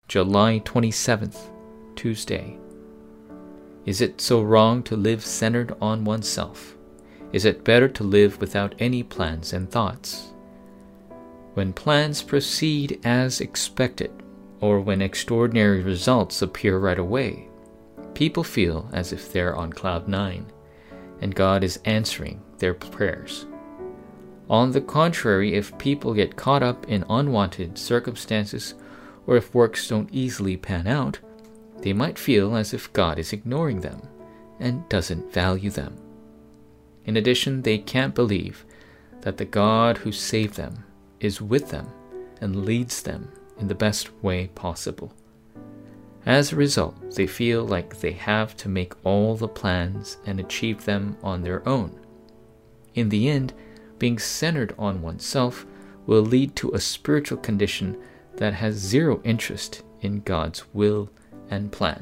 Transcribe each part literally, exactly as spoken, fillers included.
July twenty-seventh, Tuesday. Is it so wrong to live centered on oneself? Is it better to live without any plans and thoughts? When plans proceed as expected, or when extraordinary results appear right away, people feel as if they're on cloud nine, and God is answering their prayers. On the contrary, if people get caught up in unwanted circumstances, or if works don't easily pan out, they might feel as if God is ignoring them and doesn't value them. In addition, they can't believe that the God who saved them is with them and leads them in the best way possible. As a result, they feel like they have to make all the plans and achieve them on their own. In the end, being centered on oneself will lead to a spiritual condition that has zero interest in God's will and plan.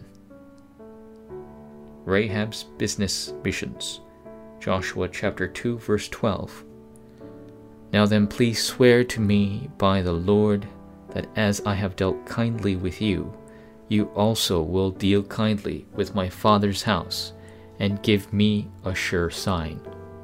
Rahab's business missions. Joshua chapter two, verse twelve. Now then, please swear to me by the Lord that as I have dealt kindly with you, you also will deal kindly with my father's house, and give me a sure sign.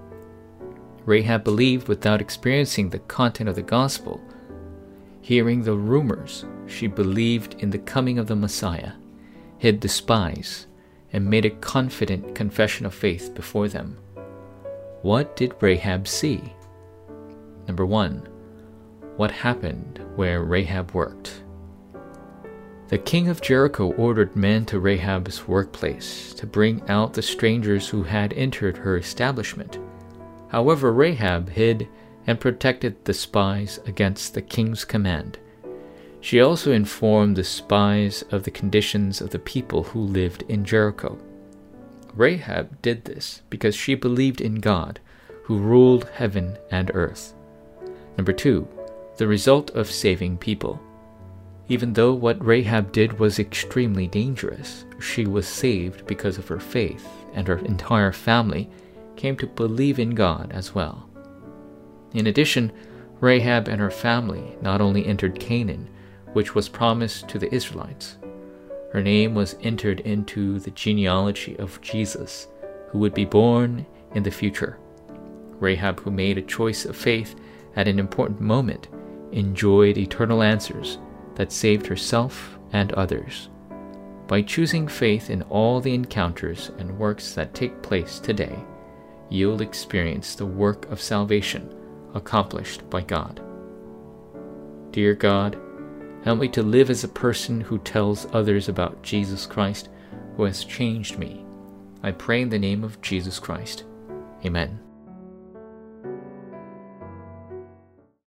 Rahab believed without experiencing the content of the gospel. Hearing the rumors, she believed in the coming of the Messiah, hid the spies, and made a confident confession of faith before them. What did Rahab see? Number one, what happened where Rahab worked? The king of Jericho ordered men to Rahab's workplace to bring out the strangers who had entered her establishment. However, Rahab hid and protected the spies against the king's command. She also informed the spies of the conditions of the people who lived in Jericho. Rahab did this because she believed in God, who ruled heaven and earth. Number two, the result of saving people. Even though what Rahab did was extremely dangerous, she was saved because of her faith, and her entire family came to believe in God as well. In addition, Rahab and her family not only entered Canaan, which was promised to the Israelites. Her name was entered into the genealogy of Jesus, who would be born in the future. Rahab, who made a choice of faith at an important moment, enjoyed eternal answers that saved herself and others. By choosing faith in all the encounters and works that take place today, you'll experience the work of salvation accomplished by God. Dear God, help me to live as a person who tells others about Jesus Christ, who has changed me. I pray in the name of Jesus Christ. Amen.